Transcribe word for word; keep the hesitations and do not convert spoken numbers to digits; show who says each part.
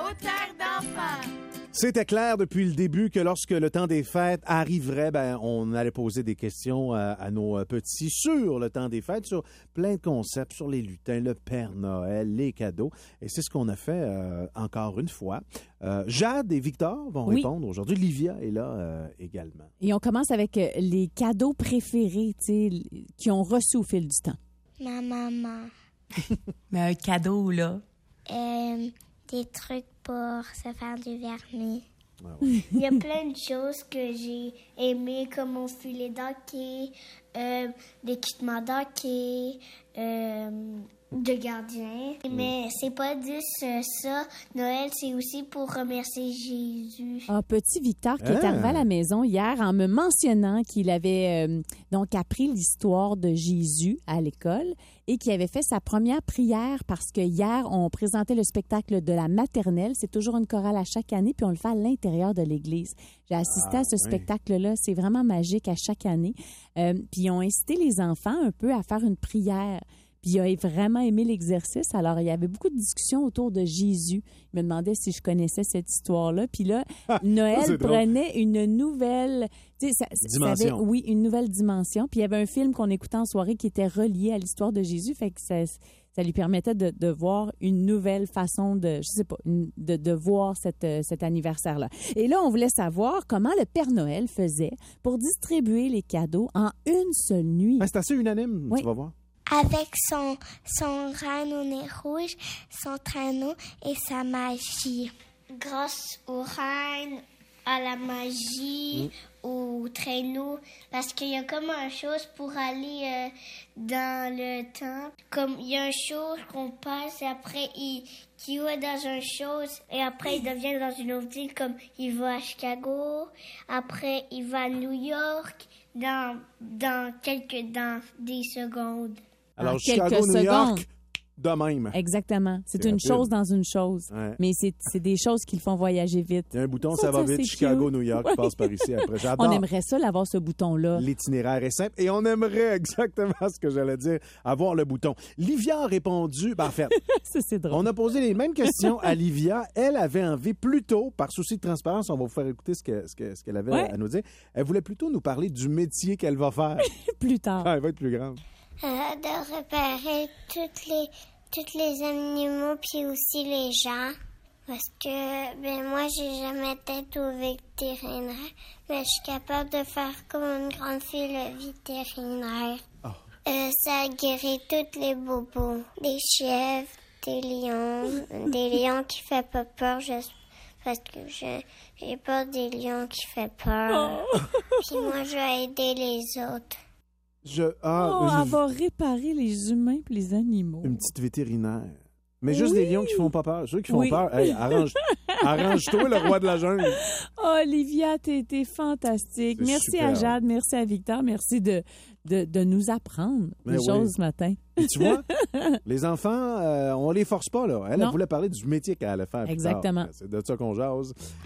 Speaker 1: terre d'enfants.
Speaker 2: C'était clair depuis le début que lorsque le temps des fêtes arriverait, ben, on allait poser des questions à, à nos petits sur le temps des fêtes, sur plein de concepts, sur les lutins, le Père Noël, les cadeaux. Et c'est ce qu'on a fait euh, encore une fois. Euh, Jade et Victor vont
Speaker 3: oui.
Speaker 2: répondre aujourd'hui. Livia est là euh, également.
Speaker 3: Et on commence avec les cadeaux préférés, tu sais, qui ont reçu au fil du temps.
Speaker 4: Ma maman.
Speaker 1: Mais un cadeau, là.
Speaker 4: Euh, des trucs pour se faire du vernis.
Speaker 2: Ah ouais.
Speaker 4: Il y a plein de choses que j'ai aimées, comme mon filet d'hockey, euh, l'équipement d'hockey, euh, de gardien. Mais c'est pas juste euh, ça. Noël, c'est aussi pour remercier Jésus.
Speaker 3: Ah, petit Victor qui
Speaker 2: Ah.
Speaker 3: est arrivé à la maison hier en me mentionnant qu'il avait euh, donc appris l'histoire de Jésus à l'école et qu'il avait fait sa première prière parce que hier, on présentait le spectacle de la maternelle. C'est toujours une chorale à chaque année, puis on le fait à l'intérieur de l'église. J'ai assisté
Speaker 2: Ah,
Speaker 3: à ce
Speaker 2: oui.
Speaker 3: spectacle-là. C'est vraiment magique à chaque année. Euh, puis ils ont incité les enfants un peu à faire une prière. Puis il a vraiment aimé l'exercice. Alors, il y avait beaucoup de discussions autour de Jésus. Il me demandait si je connaissais cette histoire-là. Puis là, Noël
Speaker 2: c'est drôle.
Speaker 3: prenait une nouvelle... Tu sais, ça, ça
Speaker 2: Dimension.
Speaker 3: avait, oui, une nouvelle dimension. Puis il y avait un film qu'on écoutait en soirée qui était relié à l'histoire de Jésus. Fait que ça, ça lui permettait de, de voir une nouvelle façon de, je sais pas, une- de, de voir cette, euh, cet anniversaire-là. Et là, on voulait savoir comment le Père Noël faisait pour distribuer les cadeaux en une seule nuit.
Speaker 2: Ben, c'est assez unanime,
Speaker 3: Oui.
Speaker 2: tu vas voir.
Speaker 4: Avec son, son reine au nez rouge, son traîneau et sa magie. Grâce au reine, à la magie, au traîneau, parce qu'il y a comme une chose pour aller euh, dans le temple. Comme il y a une chose qu'on passe et après il qui va dans une chose et après il devient dans une autre ville, comme il va à Chicago, après il va à New York dans dans quelques dans des secondes.
Speaker 2: Alors,
Speaker 3: En
Speaker 2: Chicago,
Speaker 3: quelques
Speaker 2: New York,
Speaker 3: secondes.
Speaker 2: de même.
Speaker 3: Exactement. C'est
Speaker 2: C'est
Speaker 3: une
Speaker 2: rapide.
Speaker 3: chose dans une chose.
Speaker 2: Ouais.
Speaker 3: Mais c'est, c'est des choses qui le font voyager vite.
Speaker 2: Il y a un bouton,
Speaker 3: Ça,
Speaker 2: ça va
Speaker 3: ça,
Speaker 2: vite.
Speaker 3: c'est
Speaker 2: Chicago,
Speaker 3: cute.
Speaker 2: New York,
Speaker 3: Ouais.
Speaker 2: je passe par ici après. J'adore.
Speaker 3: On aimerait ça, l'avoir, ce bouton-là.
Speaker 2: L'itinéraire est simple et on aimerait exactement ce que j'allais dire, avoir le bouton. Livia a répondu, ben en fait,
Speaker 3: Ça, c'est drôle.
Speaker 2: on a posé les mêmes questions à Livia. Elle avait envie plutôt, par souci de transparence, on va vous faire écouter ce, que, ce, que- ce qu'elle avait
Speaker 3: Ouais.
Speaker 2: à nous dire. Elle voulait plutôt nous parler du métier qu'elle va faire
Speaker 3: Plus tard.
Speaker 2: quand elle va être plus grande.
Speaker 4: Euh, de repérer toutes les, tous les animaux puis aussi les gens. Parce que, ben, moi, j'ai jamais été au vétérinaire, mais je suis capable de faire comme une grande fille le vétérinaire.
Speaker 2: Oh.
Speaker 4: Euh, ça guérit tous les bobos. Des chèvres, des lions, des lions qui fait pas peur, je- parce que je, j'ai peur des lions qui fait peur. Puis moi, je vais aider les autres.
Speaker 2: Je, ah,
Speaker 3: Oh,
Speaker 2: je-
Speaker 3: elle va réparer les humains et les animaux.
Speaker 2: une petite vétérinaire. Mais juste des lions qui font pas peur. Ceux qui font
Speaker 3: Oui.
Speaker 2: peur, hey, arrange, arrange-toi, le roi de la jungle.
Speaker 3: Oh, Olivia, t'as été fantastique.
Speaker 2: C'est
Speaker 3: Merci
Speaker 2: super.
Speaker 3: à Jade, merci à Victor, merci de, de, de nous apprendre
Speaker 2: Ben
Speaker 3: des
Speaker 2: oui.
Speaker 3: choses ce matin.
Speaker 2: Et tu vois, les enfants, euh, on les force pas, là. Elle, elle
Speaker 3: Non.
Speaker 2: voulait parler du métier qu'elle allait faire plus tard.
Speaker 3: Exactement.
Speaker 2: C'est de ça qu'on jase.